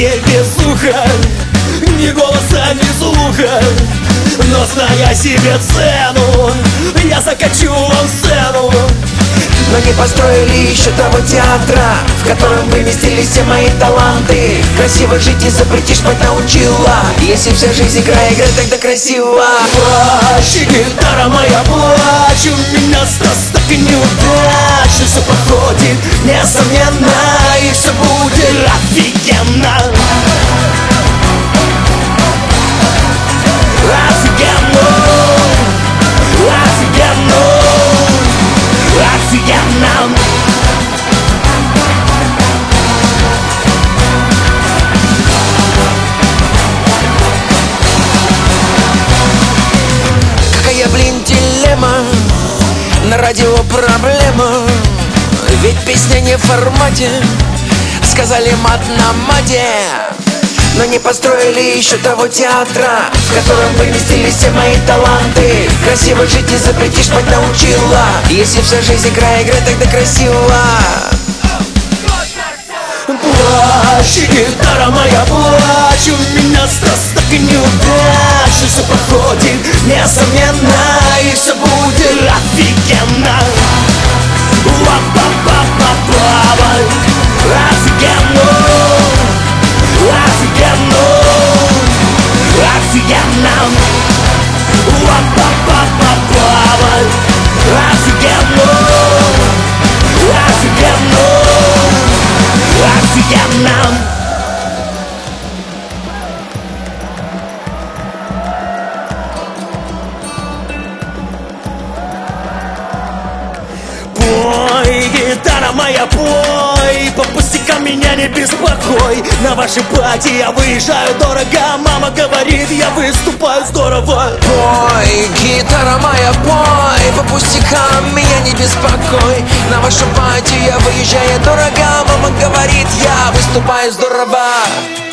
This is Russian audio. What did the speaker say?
не без уха, ни голоса, ни слуха. Но зная себе цену, я закачу вам сцену. Но не построили еще того театра, в котором вместились все мои таланты. Красиво жить не запретишь, пать научила. Если вся жизнь играй, тогда красиво. Плачь, гитара моя, плачь. У меня стресс, так и неудач. И все проходит, несомненно, и все будет офигенно. Офигенно, офигенно, офигенно. Какая, блин, дилемма, на радио проблема. Ведь песня не в формате, сказали мат на мате. Но не построили еще того театра, в котором вместились все мои таланты. Красиво жить не запретишь, пать научила. Если вся жизнь играй, тогда красиво. Плачь, гитара моя, плачь. У меня стресс, так и неудач. И все проходит, несомненно, и все будет офигенно. Ла-па-па-па-па-па. Офигенно, офигенно, офигенно. Ла-па-па-па-па-па. Офигенно, офигенно, офигенно. Пой, гитара моя, пой. По пустякам меня не беспокой. На вашей пати я выезжаю дорого. Мама говорит, я выступаю здорово. Пой, гитара моя, пой. По пустякам меня не беспокой. На вашу пати я выезжаю дорого. Мама говорит, я выступаю здорово.